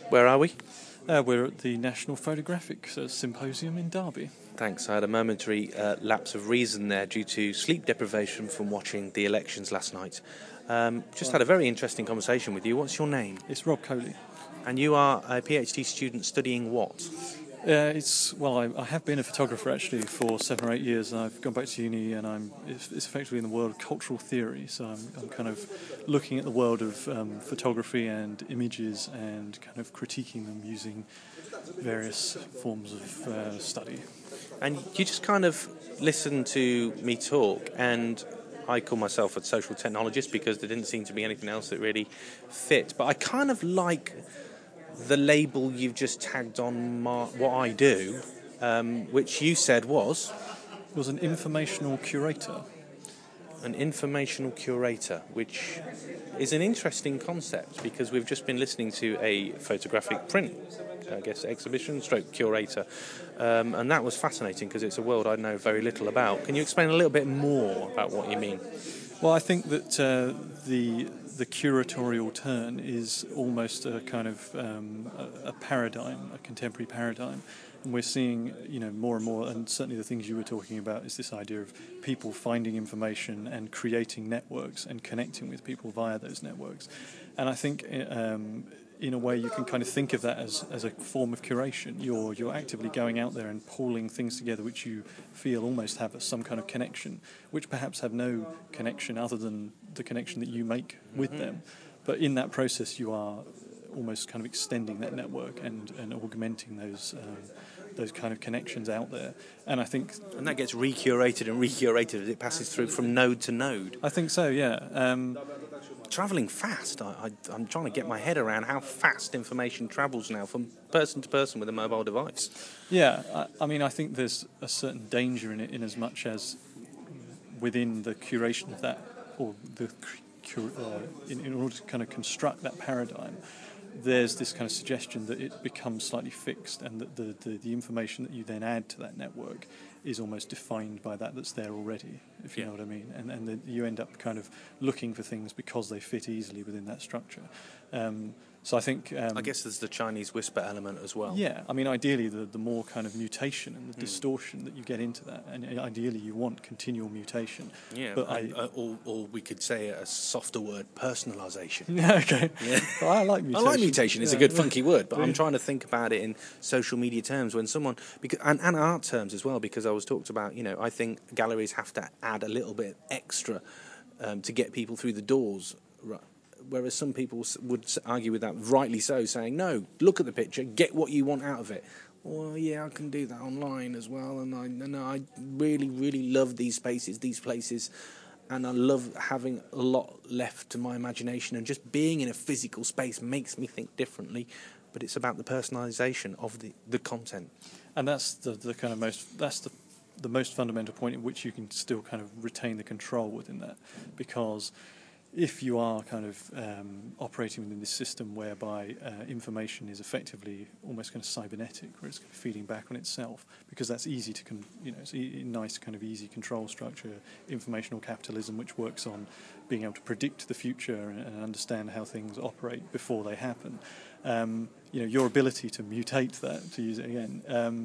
Where are we? We're at the National Photographic Symposium in Derby. Thanks. I had a momentary lapse of reason there due to sleep deprivation from watching the elections last night. Just had a very interesting conversation with you. What's your name? It's Rob Coley. And you are a PhD student studying what? I have been a photographer actually for 7 or 8 years, and I've gone back to uni, and it's effectively in the world of cultural theory. So I'm kind of looking at the world of photography and images and kind of critiquing them using various forms of study. And you just kind of listen to me talk, and I call myself a social technologist because there didn't seem to be anything else that really fit. But I kind of like the label you've just tagged on what I do, which you said was? It was an informational curator. An informational curator, which is an interesting concept because we've just been listening to a photographic print, I guess, exhibition stroke curator, and that was fascinating because it's a world I know very little about. Can you explain a little bit more about what you mean? Well, I think that the curatorial turn is almost a kind of a paradigm, a contemporary paradigm. And we're seeing, more and more, and certainly the things you were talking about is this idea of people finding information and creating networks and connecting with people via those networks. And I think in a way you can kind of think of that as a form of curation. You're actively going out there and pulling things together which you feel almost have some kind of connection, which perhaps have no connection other than the connection that you make with them. But in that process you are almost kind of extending that network and augmenting those kind of connections out there. And I think... And that gets recurated as it passes through from node to node. I think so, yeah. Travelling fast. I'm trying to get my head around how fast information travels now from person to person with a mobile device. Yeah, I think there's a certain danger in it in as much as within the curation of that, or in order to kind of construct that paradigm, there's this kind of suggestion that it becomes slightly fixed and that the information that you then add to that network is almost defined by that's there already, if you know what I mean. And that you end up kind of looking for things because they fit easily within that structure. So I think... I guess there's the Chinese whisper element as well. Yeah, ideally the more kind of mutation and the distortion that you get into that, and ideally you want continual mutation. Yeah, but or we could say a softer word, personalisation. Yeah, okay. Yeah. Well, I like mutation. I like mutation, it's a good funky word, but I'm trying to think about it in social media terms when someone... and art terms as well, because I was talked about, I think galleries have to add a little bit extra to get people through the doors, right? Whereas some people would argue with that, rightly so, saying, no, look at the picture, get what you want out of it. Well, yeah, I can do that online as well, and I really, really love these spaces, these places, and I love having a lot left to my imagination, and just being in a physical space makes me think differently, but it's about the personalisation of the content. And that's the kind of the most fundamental point in which you can still kind of retain the control within that, because if you are kind of operating within this system whereby information is effectively almost kind of cybernetic, where it's kind of feeding back on itself, because that's easy to, it's a nice kind of easy control structure, informational capitalism, which works on being able to predict the future and understand how things operate before they happen. Your ability to mutate that, to use it again,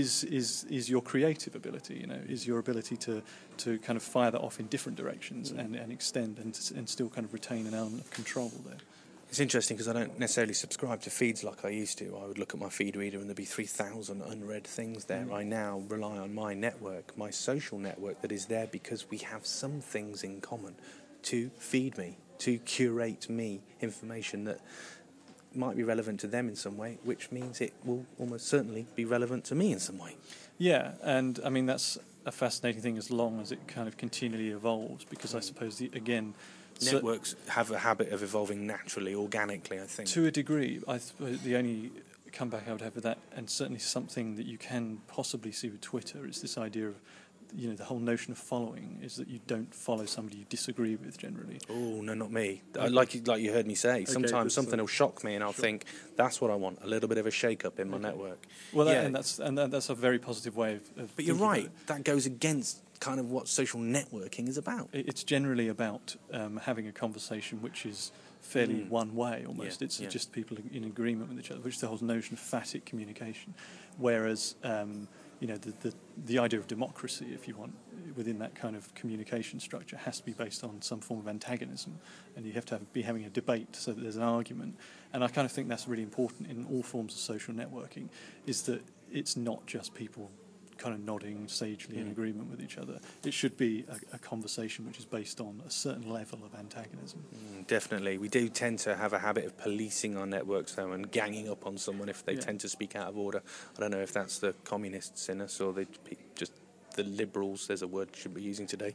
is your creative ability. Is your ability to kind of fire that off in different directions and extend and still kind of retain an element of control there. It's interesting because I don't necessarily subscribe to feeds like I used to. I would look at my feed reader and there'd be 3,000 unread things there. I now rely on my network, my social network that is there because we have some things in common to feed me, to curate me information that might be relevant to them in some way, which means it will almost certainly be relevant to me in some way. Yeah, and that's a fascinating thing as long as it kind of continually evolves, because I suppose, networks have a habit of evolving naturally, organically, I think. To a degree. I suppose the only comeback I would have with that, and certainly something that you can possibly see with Twitter, is this idea of the whole notion of following is that you don't follow somebody you disagree with generally. Oh, no, not me. Like you heard me say, sometimes something will shock me and I'll think, that's what I want, a little bit of a shake-up in my network. Well, that's a very positive way of But you're right, that goes against kind of what social networking is about. It's generally about having a conversation which is fairly one way almost. Yeah, It's yeah. just people in agreement with each other, which is the whole notion of phatic communication. Whereas, the idea of democracy, if you want, within that kind of communication structure, has to be based on some form of antagonism, and you have to be having a debate so that there's an argument. And I kind of think that's really important in all forms of social networking, is that it's not just people kind of nodding sagely in agreement with each other. It should be a conversation which is based on a certain level of antagonism. Definitely. We do tend to have a habit of policing our networks, though, and ganging up on someone if they tend to speak out of order. I don't know if that's the communists in us or just the liberals, there's a word I should be using today,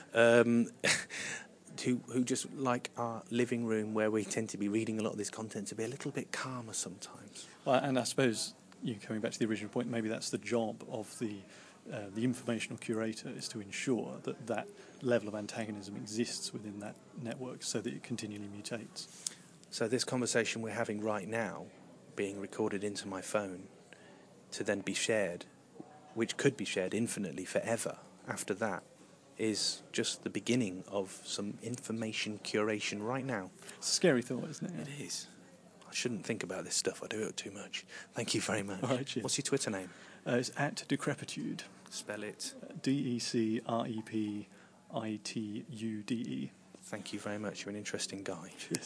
who just like our living room where we tend to be reading a lot of this content to be a little bit calmer sometimes. Well, and I suppose, coming back to the original point, maybe that's the job of the informational curator, is to ensure that level of antagonism exists within that network so that it continually mutates. So this conversation we're having right now, being recorded into my phone to then be shared, which could be shared infinitely forever after that, is just the beginning of some information curation right now. It's a scary thought, isn't it? It is. I shouldn't think about this stuff. I do it too much. Thank you very much. All right, cheers. What's your Twitter name? It's @decrepitude. Spell it. DECREPITUDE. Thank you very much. You're an interesting guy. Cheers.